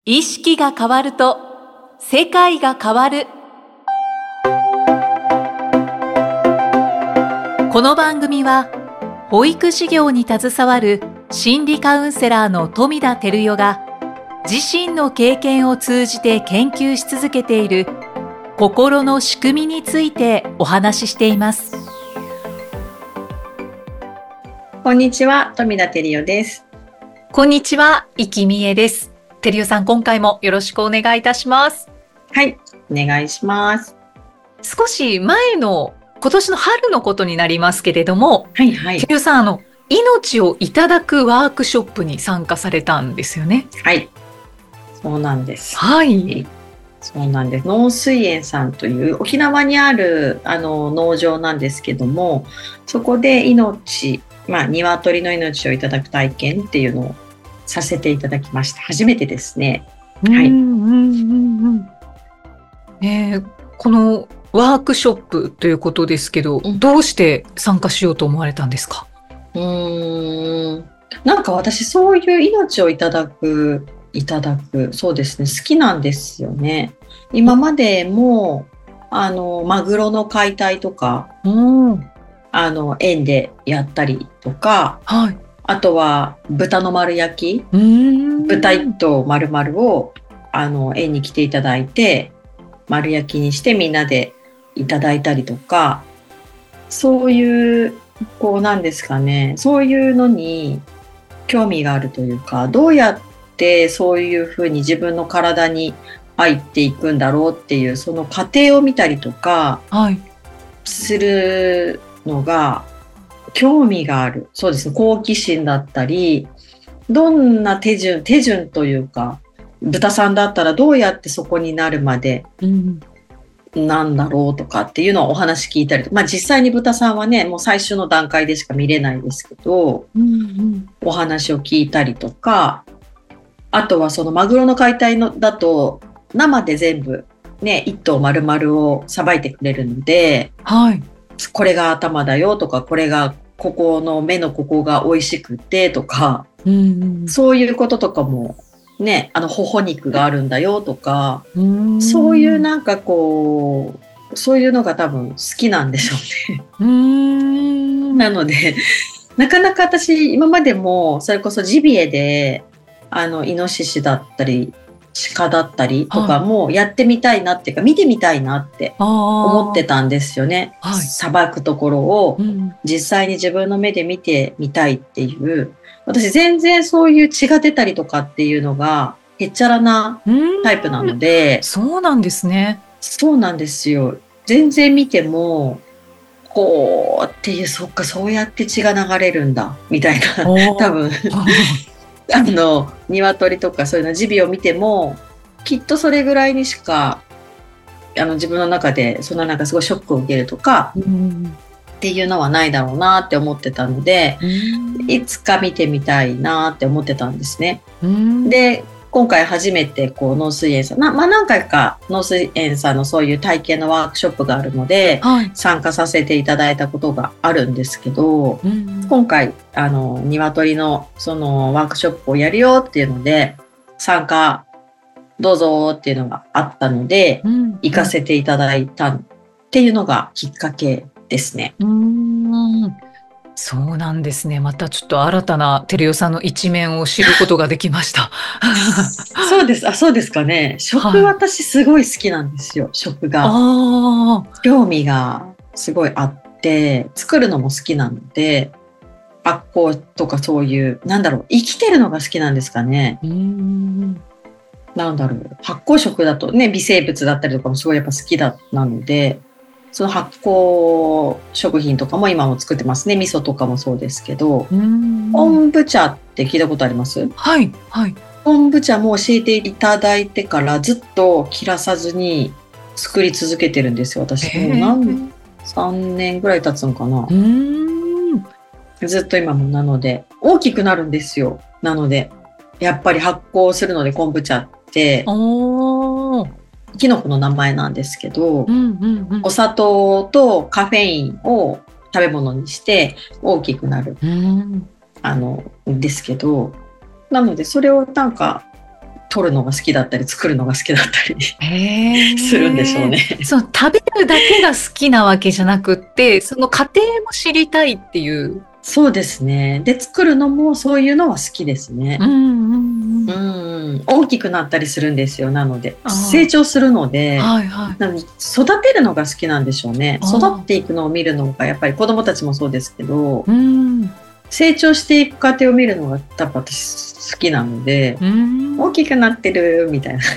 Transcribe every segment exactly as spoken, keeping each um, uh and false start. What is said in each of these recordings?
意識が変わると世界が変わる。この番組は保育事業に携わる心理カウンセラーの富田照代が自身の経験を通じて研究し続けている心の仕組みについてお話ししています。 こんにちは、富田照代です。 こんにちは、生きみえです。照代さん、今回もよろしくお願いいたします。 はい、お願いします。 少し前の今年の春のことになりますけれども、 はいはい。 照代さん、あの命をいただくワークショップに参加されたんですよね。 はい、そうなんです。 はい。 そうなんです。農水園さんという沖縄にあるあの農場なんですけども、そこで命、まあ鶏の命をいただく体験っていうのをさせていただきました。初めてですね。はい。 うんうんうんうん。えー、このワークショップということですけど、うん、どうして参加しようと思われたんですか？ うーん、なんか私そういう命をいただくいただくそうですね、好きなんですよね。今までもあのマグロの解体とか、うん、あの園でやったりとか、はい、あとは豚の丸焼き、うーん、豚一頭丸々をあの園に来ていただいて丸焼きにしてみんなでいただいたりとか、そういうこうなんですかね、そういうのに興味があるというか、どうやってそういうふうに自分の体に入っていくんだろうっていうその過程を見たりとかするのが興味がある。そうですね、好奇心だったり、どんな手順手順というか、豚さんだったらどうやってそこになるまで、うんなんだろうとかっていうのをお話聞いたりとか、まあ実際に豚さんはね、もう最終の段階でしか見れないですけど、うんうん、お話を聞いたりとか、あとはそのマグロの解体のだと生で全部ね、一頭丸々をさばいてくれるので、はい、これが頭だよとか、これがここの目のここが美味しくてとか、うんうん、そういうこととかもね、あの頬肉があるんだよとか、うーん、そういうなんかこう、そういうのが多分好きなんでしょうね。うーん、なので、なかなか私今までもそれこそジビエであのイノシシだったり鹿だったりとかもやってみたいなっていうか、見てみたいなって思ってたんですよね。さばくところを実際に自分の目で見てみたいっていう。私全然そういう血が出たりとかっていうのがへっちゃらなタイプなので。 そうなんですね。 そうなんですよ。全然見てもこうっていう、そっか、そうやって血が流れるんだみたいな、多分あの鶏とかそういうのジビエを見てもきっとそれぐらいにしかあの自分の中でそんななんかすごいショックを受けるとか、うんっていうのはないだろうなって思ってたので、いつか見てみたいなって思ってたんですね。で、今回初めてこう農水園さん、まあ何回か農水園さんのそういう体験のワークショップがあるので、はい、参加させていただいたことがあるんですけど、今回あの鶏のそのワークショップをやるよっていうので参加どうぞっていうのがあったので、うん、行かせていただいたっていうのがきっかけですね。 うーん、そうなんですね。またちょっと新たな照代さんの一面を知ることができました。 そうです。あ、そうですかね。食、はい、私すごい好きなんですよ。食が。あ、興味がすごいあって、作るのも好きなので、発酵とかそういう、なんだろう、生きてるのが好きなんですかね。うーん、なんだろう、発酵食だとね、微生物だったりとかもすごいやっぱ好きだなので、その発酵食品とかも今も作ってますね。味噌とかもそうですけど、昆布茶って聞いたことあります？ はいはい。 昆布茶も教えていただいてからずっと切らさずに作り続けてるんですよ。私もう何さんねんぐらい経つのかな。うーん、ずっと今もなので大きくなるんですよ。なのでやっぱり発酵するので昆布茶っておーキノコの名前なんですけど、うんうんうん、お砂糖とカフェインを食べ物にして大きくなる、うん、あのですけど、なのでそれをなんか取るのが好きだったり作るのが好きだったりへーするんでしょうね。 その食べるだけが好きなわけじゃなくって、その過程も知りたいっていう。 そうですね。で、作るのもそういうのは好きですね。 うんうんうん。 うん、大きくなったりするんですよ。なのであー成長するので、 はいはい。 なので育てるのが好きなんでしょうね。 あー育っていくのを見るのがやっぱり子どもたちもそうですけど、 うん。 成長していく過程を見るのが多分私好きなので、 うん。 大きくなってるみたいな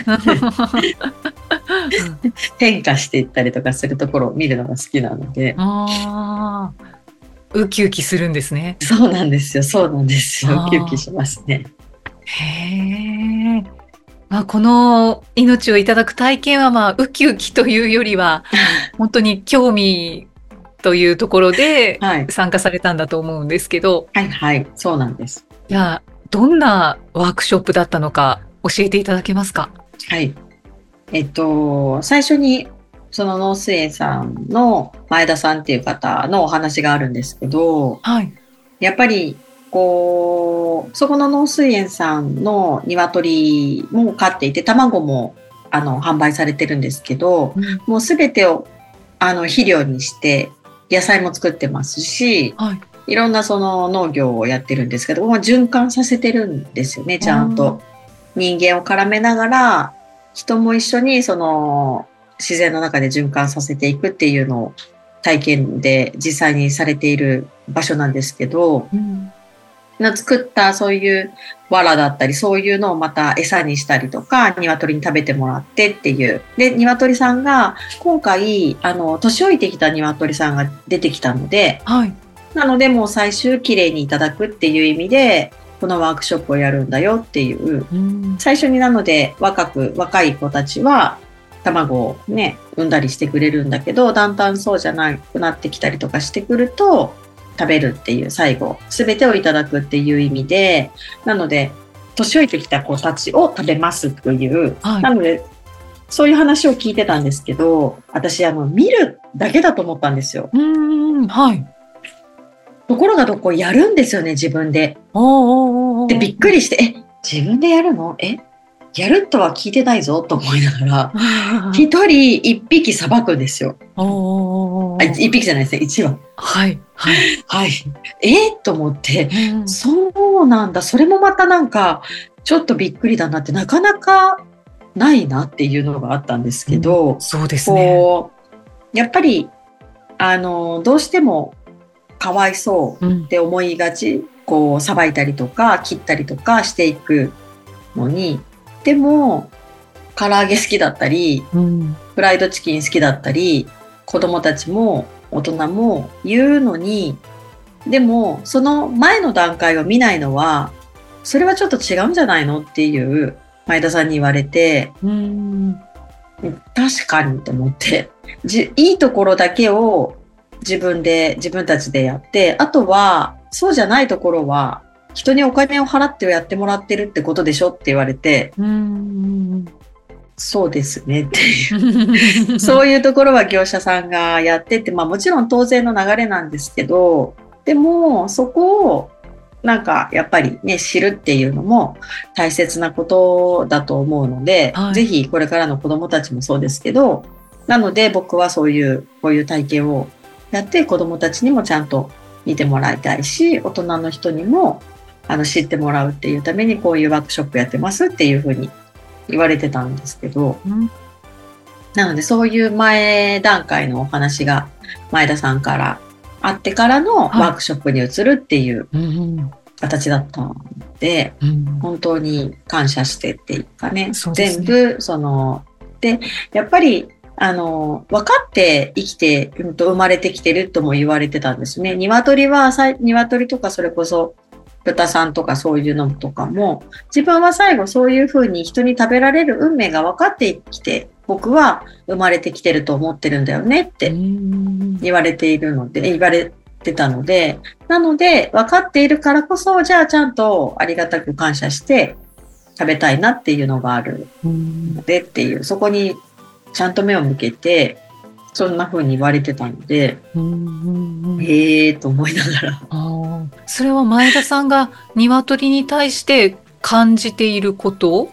変化していったりとかするところを見るのが好きなので、 ああ、ウキウキするんですね。 そうなんですよ。そうなんですよ。 あーウキウキしますね。 へえ。まあ、この命をいただく体験は、まあ、ウキウキというよりは、本当に興味というところではい。 参加されたんだと思うんですけど、 はいはい。そうなんです。 じゃあ、どんなワークショップだったのか教えていただけますか？ はい。えっと、最初に、その農水園さんの前田さんっていう方のお話があるんですけど、 はい。 やっぱり、こう、そこの農水園さんの鶏も飼っていて、卵も、あの、販売されてるんですけど、 うんもうすべてを、あの、肥料にして、野菜も作ってますし、 はい。 いろんなその農業をやってるんですけど、もう循環させてるんですよね、ちゃんと。人間を絡めながら、人も一緒にその自然の中で循環させていくっていうのを体験で実際にされている場所なんですけど、 うんの作ったそういう藁だったり、そういうのをまた餌にしたりとか、鶏に食べてもらってっていう。で、鶏さんが、今回、あの、年老いてきた鶏さんが出てきたので、 はい。 なのでもう最終きれいにいただくっていう意味で、このワークショップをやるんだよっていう、 うん最初になので若く、若い子たちは卵をね、産んだりしてくれるんだけど、だんだんそうじゃなくなってきたりとかしてくると、食べるっていう最後、すべてをいただくっていう意味で、なので、年老いてきた子たちを食べますという、 はいなので、そういう話を聞いてたんですけど、私、あの、見るだけだと思ったんですよ。 うんはい。 ところがどこやるんですよね、自分で。 おーおーおーおーで、びっくりして、え、自分でやるのえ、やるとは聞いてないぞと思いながら、一人一匹さばくんですよ。 おーおーおあ、 ーおー一匹じゃないですね、一羽。 はいはい。 はい。えと思って、 うんそうなんだ。それもまたなんか、ちょっとびっくりだなって、なかなかないなっていうのがあったんですけど、 そうですね。 こう、やっぱり、あの、どうしてもかわいそううんって思いがち、こう、さばいたりとか、切ったりとかしていくのに、でも、唐揚げ好きだったり、 うんフライドチキン好きだったり、子供たちも大人も言うのに、でも、その前の段階を見ないのは、それはちょっと違うんじゃないのっていう前田さんに言われて、 うん確かにと思って、じいいところだけを自分で、自分たちでやって、あとは、そうじゃないところは、人にお金を払ってやってもらってるってことでしょって言われて、 うんそうですねっていう。そういうところは業者さんがやってて、まあもちろん当然の流れなんですけど、でもそこをなんかやっぱりね、知るっていうのも大切なことだと思うので、 はいぜひこれからの子供たちもそうですけど、なので僕はそういう、こういう体験をやって子供たちにもちゃんと見てもらいたいし、大人の人にもあの知ってもらうっていうためにこういうワークショップやってますっていうふうに言われてたんですけど、 うんなのでそういう前段階のお話が前田さんからあってからのワークショップに移るっていううん形だったので、 うん本当に感謝してっていうかね、 そうですね全部その、で、やっぱりあの、分かって生きて、うんと生まれてきてるとも言われてたんですね。鶏はさい、鶏とかそれこそ豚さんとかそういうのとかも、自分は最後そういうふうに人に食べられる運命が分かってきて、僕は生まれてきてると思ってるんだよねってうん言われているので、言われてたので、なので分かっているからこそ、じゃあちゃんとありがたく感謝して食べたいなっていうのがあるうんのでっていう、そこにちゃんと目を向けて、そんな風に言われてたので、 うんうんへーと思いながら。 あーそれは前田さんが鶏に対して感じていること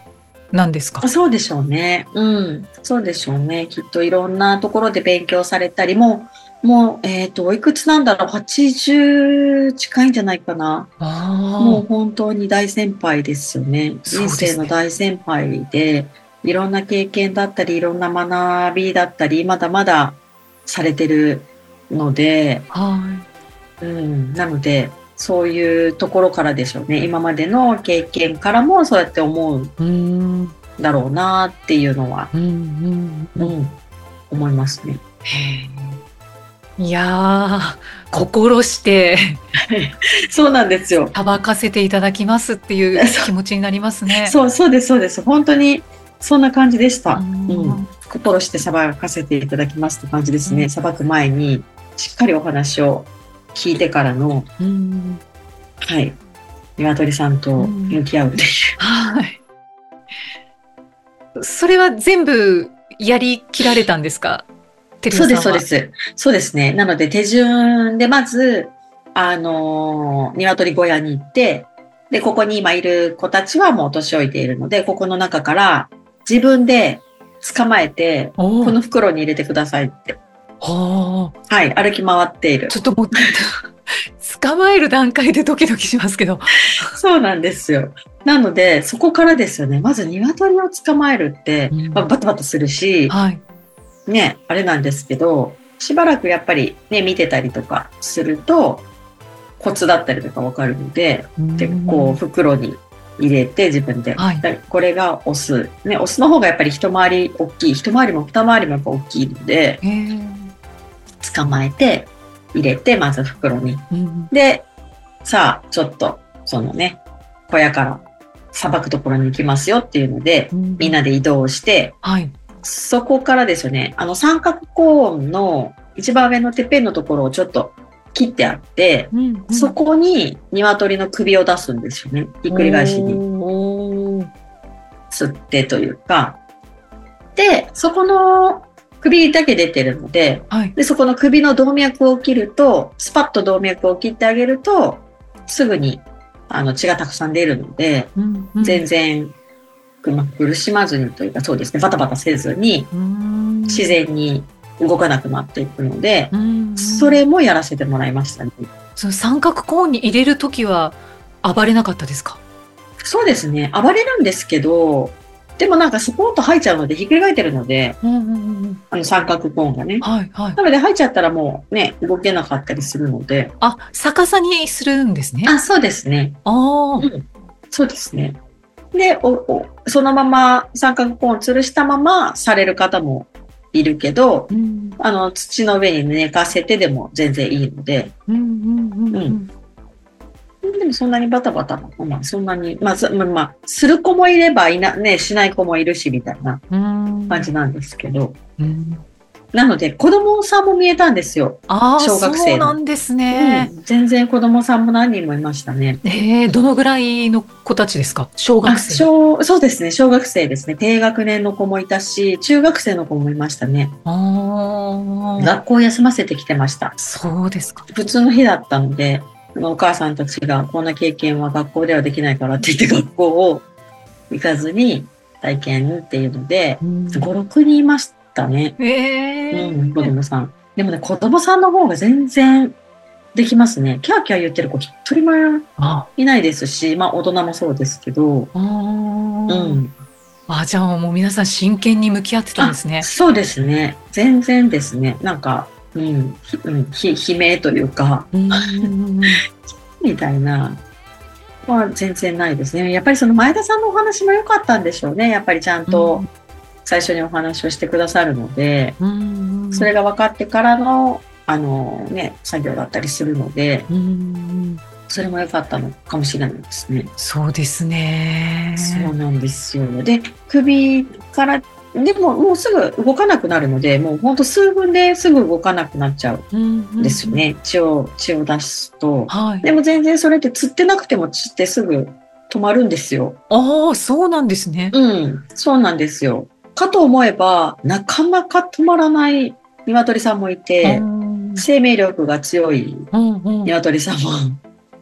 なんですか？ そうでしょうね。うん。そうでしょうね。きっといろんなところで勉強されたり、もう、もう、えっと、おいくつなんだろう、はちじゅう近いんじゃないかな。もうあ本当に大先輩ですよね。人生の大先輩で、いろんな経験だったり、いろんな学びだったり、まだまだされてるので、 あ、はうん、なので、そういうところからでしょうね。今までの経験からもそうやって思うんい。うん。 だろうなっていうのは、 うんうんううん。 ん、思いますね。 へえ。いやー、心してそうなんですよ。 さばかせていただきますっていう気持ちになりますね。 そう、そうです、そうです。本当にそんな感じでした。 ううんん、心してさばかせていただきますって感じですね。 うんさばく前にしっかりお話を聞いてからの、 うんはい、鶏さんと向き合うっていう。 はい。それは全部やりきられたんですか？てるそうです、 おさんは。 そうです。そうですね。なので手順でまず、あのー、鶏小屋に行って、で、ここに今いる子たちはもう年老いているので、ここの中から自分で捕まえて、 おーこの袋に入れてくださいって。 はあ。 はい、歩き回っている。 ちょっともう、捕まえる段階でドキドキしますけど。 そうなんですよ。なので、そこからですよね。まず鶏を捕まえるって、 うんまあ、バタバタするし、 はい。 ね、あれなんですけど、しばらくやっぱりね、見てたりとかすると、コツだったりとかわかるので、で、こう、袋に入れて自分で。 はいでこれがオス。ね、オスの方がやっぱり一回り大きい。一回りも二回りもやっぱ大きいので、 へえ。 捕まえて、入れて、まず袋に。 うんで、さあ、ちょっと、そのね、小屋からさばくところに行きますよっていうので、 うんみんなで移動して、 はい。 そこからですよね、あの三角コーンの一番上のてっぺんのところをちょっと切ってあって、 うんうんそこに鶏の首を出すんですよね。ひっくり返しにおー吸ってというか。で、そこの首だけ出てるので、 はい。 で、そこの首の動脈を切ると、スパッと動脈を切ってあげると、すぐにあの血がたくさん出るので、 うんうん全然まあ苦しまずにというか、そうですね、バタバタせずにうん自然に動かなくなっていくので、 うんうんそれもやらせてもらいましたね。 その三角コーンに入れるときは暴れなかったですか？ そうですね、暴れるんですけど、でもなんかスポーンと入っちゃうので、ひっくり返ってるので、 うんうんうんあの三角コーンがね。 はいはい。 なので入っちゃったらもうね、動けなかったりするので。 あ、逆さにするんですね。 あ、そうですね。 あーうん、そうですね。でおお、そのまま三角コーン吊るしたままされる方もいるけど、 うんあの土の上に寝かせてでも全然いいので、 うんうんうんうんでもそんなにバタバタ、まあ、そんなに、まあ、そまあまあ、する子もいればいな、ね、しない子もいるしみたいなうん感じなんですけど、 うんなので子供さんも見えたんですよ。 ああ、 小学生のそうなんですね。 うん、全然子供さんも何人もいましたね。 ええ、どのぐらいの子たちですか？小学あ生。 小そうですね、小学生ですね。低学年の子もいたし、中学生の子もいましたね。 ああ、 学校休ませてきてました。 そうですか。 普通の日だったので、お母さんたちがこんな経験は学校ではできないからって言って学校を行かずに体験っていうので、 うんご、ろくにんいましたね。 ええうん、子供さん。でもね、子供さんの方が全然できますね。キャーキャー言ってる子一人もあいないですし、まあ大人もそうですけど、 あうー、 ん。 あ、じゃあもう皆さん真剣に向き合ってたんですねあ。そうですね。全然ですね。なんか、うん、ひうん、ひ悲鳴というか、 うんうんみたいな。は全然ないですね。やっぱりその前田さんのお話も良かったんでしょうね。やっぱりちゃんと最初にお話をしてくださるので、 うんうんそれが分かってからの、あのね、作業だったりするので、 うんうんそれも良かったのかもしれないですね。 そうですね。 そうなんですよ。で、首から、でももうすぐ動かなくなるので、もうほんと数分ですぐ動かなくなっちゃうんですよね。血を、血を出すと。 はい。 でも全然それって釣ってなくても血ってすぐ止まるんですよ。 ああ、そうなんですね。 うん、そうなんですよ。かと思えば、なかなか止まらない鶏さんもいて、 うん生命力が強いうんうん鶏さんも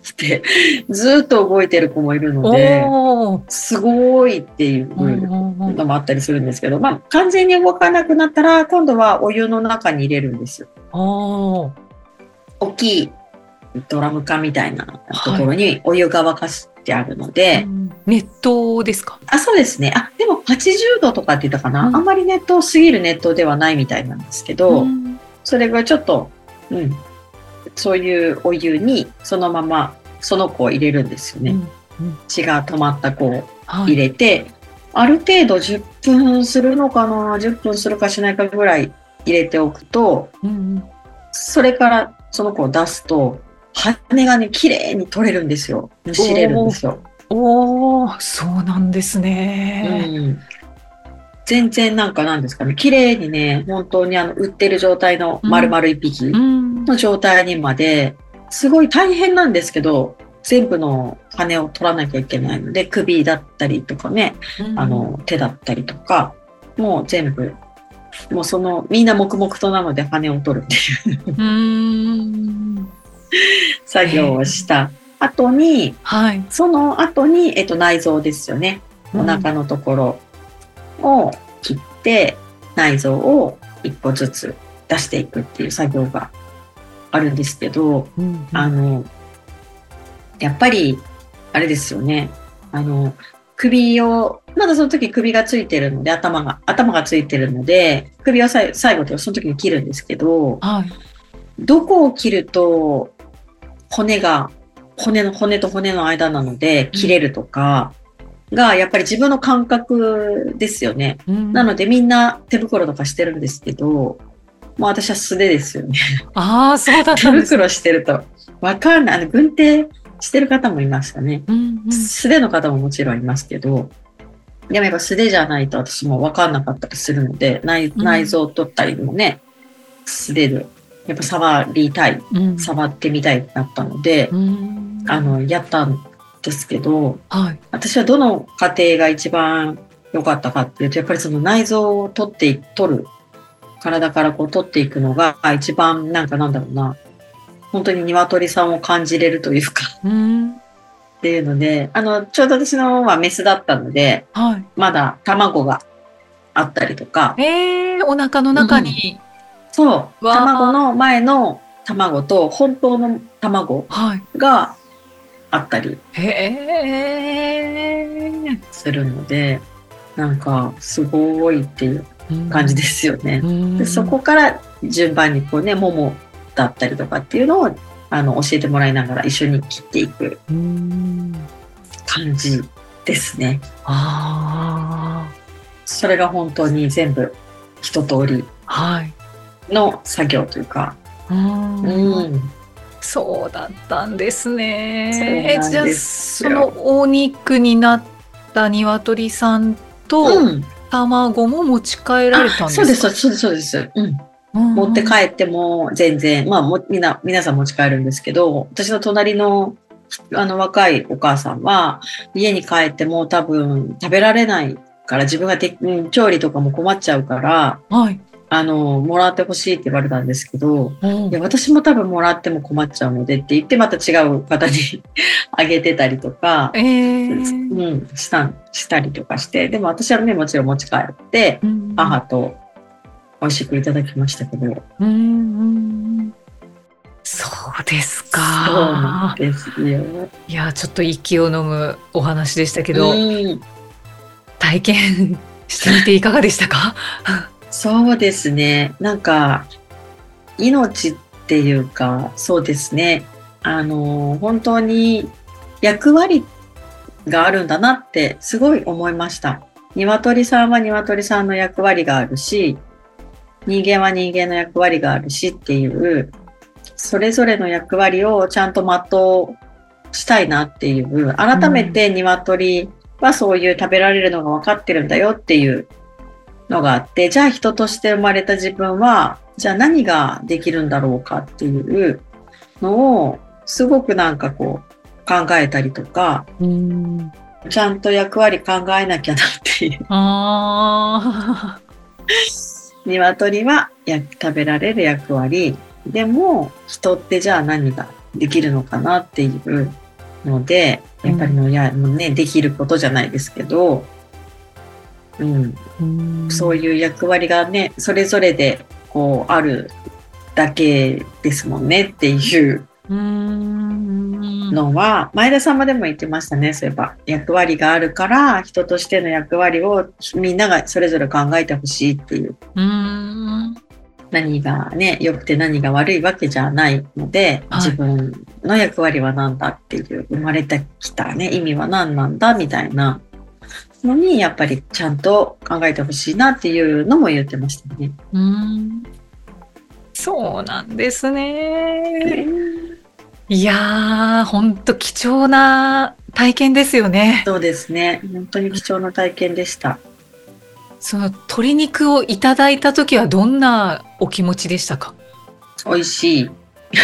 きて、ずっと動いてる子もいるので、すごいっていうのもあったりするんですけど、まあ、完全に動かなくなったら、今度はお湯の中に入れるんですよ。大きいドラム缶みたいなところにお湯が沸かしてあるので、はい、 熱湯ですか？ あ、そうですね。あ、でもはちじゅうどとかって言ったかな、うん、あんまり熱湯すぎる熱湯ではないみたいなんですけど、うん、それがちょっと、うん、そういうお湯にそのままその子を入れるんですよね。うんうん、血が止まった子を入れて、はい、ある程度じゅっぷんするのかな、じゅっぷんするかしないかぐらい入れておくと、うんうん、それからその子を出すと羽がね綺麗に取れるんですよ。むしれるんですよ。 おー、そうなんですね。 うん、全然なんかなんですかね、綺麗にね、本当にあの売ってる状態の丸々一匹の状態にまで、すごい大変なんですけど、全部の羽を取らなきゃいけないので、首だったりとかね、うん、あの手だったりとか、もう全部、もうそのみんな黙々となので羽を取るっていううーん作業をした後に、はい、その後に、えっと、内臓ですよね。お腹のところを切って内臓を一個ずつ出していくっていう作業があるんですけど、うんうん、あのやっぱりあれですよね、あの首をまだその時首がついてるので頭が頭がついてるので首を最後でその時に切るんですけど、はい、どこを切ると骨が骨の骨と骨の間なので切れるとか、うん、がやっぱり自分の感覚ですよね、うん、なのでみんな手袋とかしてるんですけど、もう私は素手ですよね。 ああ、そうだったんですね。 手袋してると分かんない。あの軍手してる方もいましたね、うんうん、素手の方ももちろんいますけど、でもやっぱ素手じゃないと私も分かんなかったりするので 内, 内臓を取ったりもね、うん、素手でやっぱ触りたい、うん、触ってみたいってなったので、うん、あのやったんですけど、はい、私はどの過程が一番良かったかっていうと、やっぱりその内臓を取って取る、体からこう取っていくのが一番なんかなんだろうな、本当に鶏さんを感じれるというか、うん、っていうので、あのちょうど私のはメスだったので、はい、まだ卵があったりとか、 えー、お腹の中に、 うん、そう、卵の前の卵と本当の卵があったりするので、なんかすごいっていう感じですよね。でそこから順番にこうね、ももだったりとかっていうのをあの教えてもらいながら一緒に切っていく感じですね。あ、それが本当に全部一通りの作業というか、はい、うん、 そうだったんですね。じゃあそのお肉になった鶏さんと、うん、卵も持ち帰られたんですか？ そうですそうですそうです、うん、うんうん、持って帰っても全然、まあもみんな皆さん持ち帰るんですけど、私の隣のあの若いお母さんは家に帰っても多分食べられないから自分がて、うん、調理とかも困っちゃうから、はい、あのもらってほしいって言われたんですけど、うん、いや私も多分もらっても困っちゃうのでって言ってまた違う方にあげてたりとか、えーうん、した、したりとかして、でも私はねもちろん持ち帰って、うん、母と美味しくいただきましたけど、うんうん、 そうですか。 そうなんですよ。 いやちょっと息を飲むお話でしたけど、うん、体験してみていかがでしたか？ そうですね、なんか命っていうか、そうですね、あの本当に役割があるんだなってすごい思いました。鶏さんは鶏さんの役割があるし、人間は人間の役割があるしっていう、それぞれの役割をちゃんと全うしたいなっていう、改めて鶏はそういう食べられるのが分かってるんだよっていうのがあって、じゃあ人として生まれた自分はじゃあ何ができるんだろうかっていうのをすごくなんかこう考えたりとか、うん、ちゃんと役割考えなきゃなっていう。あ鶏は食べられる役割でも、人ってじゃあ何ができるのかなっていうので、やっぱりもうや、もうね、できることじゃないですけど、うん、うん、そういう役割がね、それぞれでこうあるだけですもんねっていうのは、前田様でも言ってましたね。そういえば役割があるから人としての役割をみんながそれぞれ考えてほしいっていう。うーん、何がね良くて何が悪いわけじゃないので、はい、自分の役割は何だっていう生まれてきたね意味は何なんだみたいなのにやっぱりちゃんと考えてほしいなっていうのも言ってましたね。 うーん、そうなんですね。いやー、本当貴重な体験ですよね。 そうですね。本当に貴重な体験でした。 その鶏肉をいただいた時はどんなお気持ちでしたか？ 美味しい。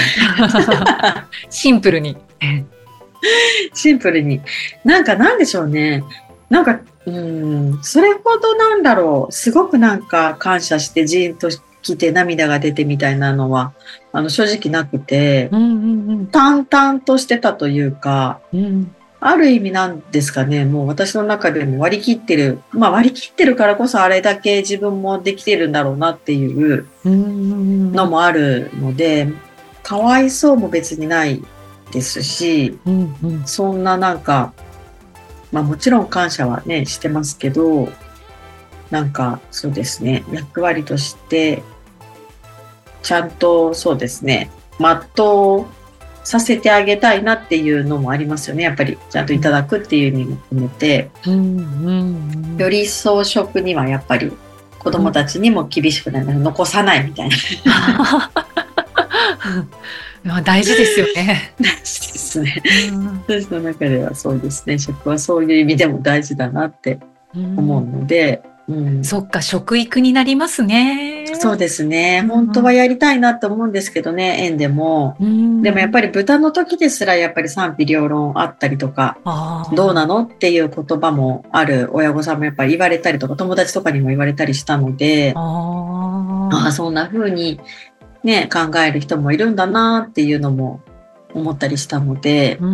シンプルに。 シンプルに。なんかなんでしょうね。なんか、うーん、それほどなんだろう。すごくなんか感謝してジーンと来て涙が出てみたいなのはあの正直なくて、うんうんうん、淡々としてたというか、うん、ある意味なんですかね、もう私の中でも割り切ってる、まあ割り切ってるからこそあれだけ自分もできてるんだろうなっていうのもあるので、かわいそうも別にないですし、うんうん、そんななんか、まあもちろん感謝はねしてますけど、なんかそうですね、役割としてちゃんとそうですね、全うさせてあげたいなっていうのもありますよね。やっぱりちゃんといただくっていう意味も含めて、うんうんうん、より装飾にはやっぱり子どもたちにも厳しくない、残さないみたいな大事ですよね。 大事ですね、うん、私の中ではそうですね、食はそういう意味でも大事だなって思うので、うん、 そっか、食育になりますね。 そうですね、本当はやりたいなと思うんですけどね、園でも、うん、でもやっぱり豚の時ですらやっぱり賛否両論あったりとか、どうなのっていう言葉もある親御さんもやっぱり言われたりとか、友達とかにも言われたりしたので、ああ、そんな風にね考える人もいるんだなっていうのも思ったりしたので、うん、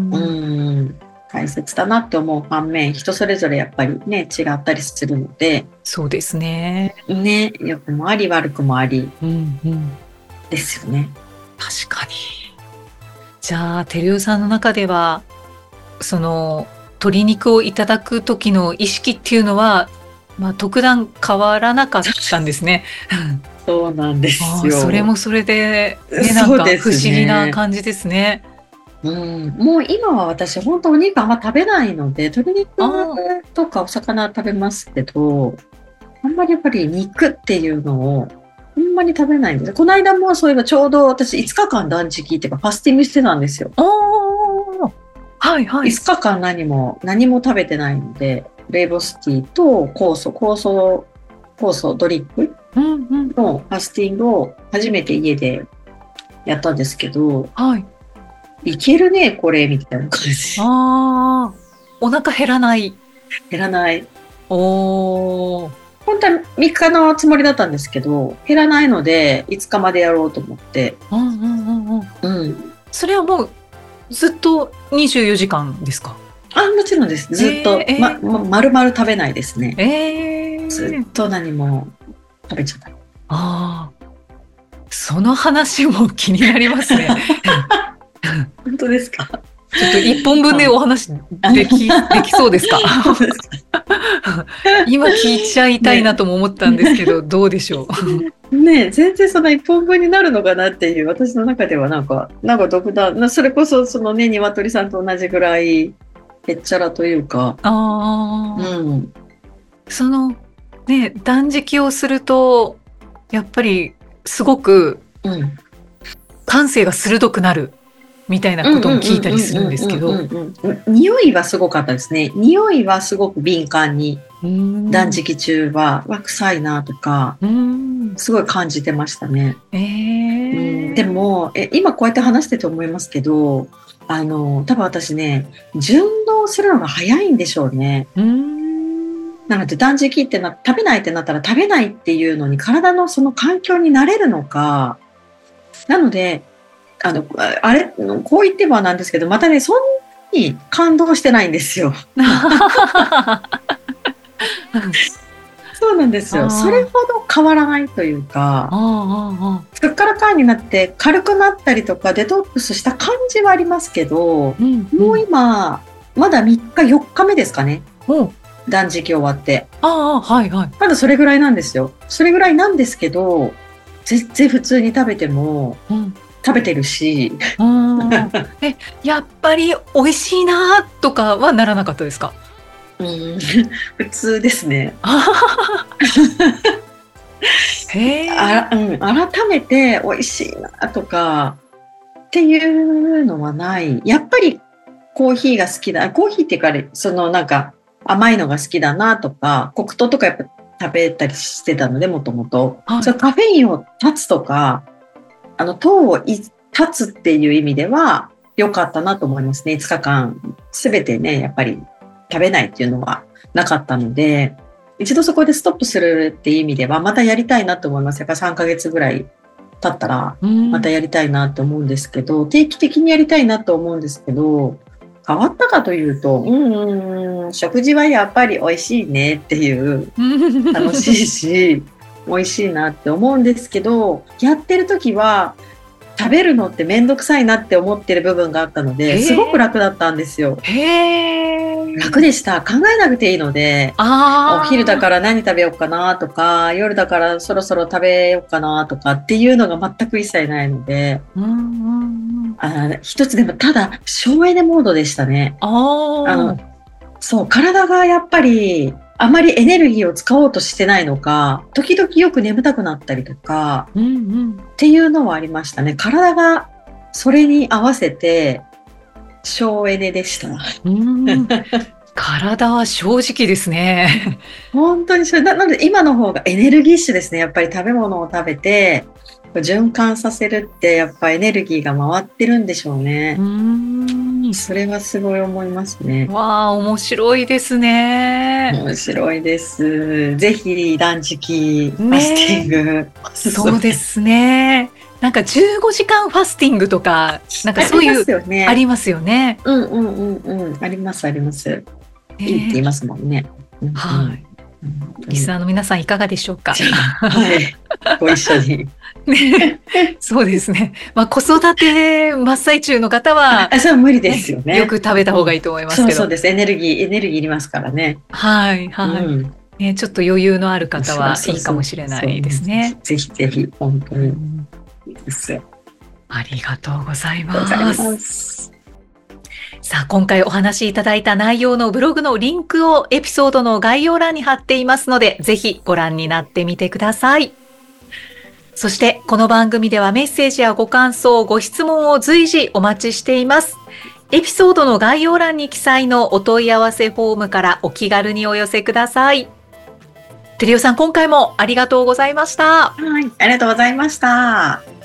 うん大切だなって思う反面、人それぞれやっぱりね違ったりするので、 そうですね。 ね、良くもあり悪くもあり、うんうん、ですよね。 確かに。じゃあ照代さんの中ではその鶏肉をいただく時の意識っていうのは、まあ、特段変わらなかったんですね。 そうなんですよ。 それもそれで、ね、なんか不思議な感じですね。 うん、もう今は私本当お肉あんま食べないので、鶏肉とかお魚食べますけど、あんまりやっぱり肉っていうのをあんまり食べないんです。この間もそういえばちょうど私いつかかん断食っていうかファスティングしてたんですよ。はいはい。いつかかん何も何も食べてないので、レイボスティーと酵素酵素酵素ドリップのファスティングを初めて家でやったんですけど、はい。いけるねこれみたいな感じ。 ああ、お腹減らない。 減らない。 おー。 本当はみっかのつもりだったんですけど、減らないのでいつかまでやろうと思って。うんうんうんうん。うん。 それはもうずっとにじゅうよじかんですか？ あ、もちろんです。ずっと、えーまま、丸々食べないですね。 えー、 ずっと何も食べちゃった。 ああ、その話も気になりますね。 本当ですか？ ちょっと一本分でお話でき、できそうですか？今聞いちゃいたいなとも思ったんですけど、ね、どうでしょう。ね、全然その一本分になるのかなっていう、私の中ではなんか、なんか独断、それこそそのね、鶏さんと同じぐらいへっちゃらというか。 ああ、うん。そのね、断食をすると、やっぱりすごく感性が鋭くなる。みたいなことも聞いたりするんですけど、 匂いはすごかったですね。匂いはすごく敏感に、断食中はわ臭いなとかすごい感じてましたね。えー、でもえ今こうやって話してて思いますけど、あの多分私ね順応するのが早いんでしょうね。なので断食ってな食べないってなったら食べないっていうのに体のその環境に慣れるのか、なのであの、あれ、こう言ってはなんですけど、またね、そんなに感動してないんですよ。そうなんですよ。それほど変わらないというか、すっからかんになって軽くなったりとかデトックスした感じはありますけど、うんうん、もう今、まだみっか、よっかめですかね。断食終わって。 ああ、はいはい。 まだそれぐらいなんですよ。それぐらいなんですけど、全然普通に食べても、うん、食べてるし。 え、やっぱり美味しいなとかはならなかったですか？ うん、普通ですね。 へあ、うん、改めて美味しいなとかっていうのはない。やっぱりコーヒーが好きだ。コーヒーっていうか、そのなんか甘いのが好きだなとか、黒糖とかやっぱ食べたりしてたので、もともと。そのカフェインを断つとか、あの糖を断つっていう意味では良かったなと思いますね。いつかかんすべてね、やっぱり食べないっていうのはなかったので、一度そこでストップするっていう意味ではまたやりたいなと思います。やっぱさんかげつぐらい経ったらまたやりたいなと思うんですけど、定期的にやりたいなと思うんですけど、変わったかというと、うんうん、食事はやっぱり美味しいねっていう楽しいし美味しいなって思うんですけど、やってる時は食べるのってめんどくさいなって思ってる部分があったので、すごく楽だったんですよ。 へー、 楽でした。考えなくていいので、 あ、 お昼だから何食べようかなとか、夜だからそろそろ食べようかなとかっていうのが全く一切ないので、うんうん、あ、一つでもただ省エネモードでしたね。あのそう、体がやっぱりあまりエネルギーを使おうとしてないのか、時々よく眠たくなったりとか、うんうん、っていうのはありましたね。体がそれに合わせて省エネでした。 うん体は正直ですね。 本当にそれなので今の方がエネルギッシュですね。やっぱり食べ物を食べて循環させるってやっぱエネルギーが回ってるんでしょうね。うーん、それはすごい思いますね。 わあ、面白いですね。 面白いです。ぜひ断食ファスティング、ね、 そうですね。なんかじゅうごじかんファスティングとかなんかそういうありますよね。 うんうんうんうん、ありますあります。いいって言いますもんね。うんうん、 はい。リスナーの皆さんいかがでしょうか。 はい、ご一緒に。 ね、そうですね。まあ子育て真っ最中の方は、 あ、それは無理ですよね。 ね、よく食べた方がいいと思いますけど。 そうそうです。エネルギーエネルギーいりますからね。 はいはい。うんね、ちょっと余裕のある方はいいかもしれないですね。 ぜひぜひ本当にいいですよ。 ありがとうございます。さあ、今回お話しいただいた内容のブログのリンクをエピソードの概要欄に貼っていますので、ぜひご覧になってみてください。そしてこの番組ではメッセージやご感想、ご質問を随時お待ちしています。エピソードの概要欄に記載のお問い合わせフォームからお気軽にお寄せください。照代さん、今回もありがとうございました。 はい、ありがとうございました。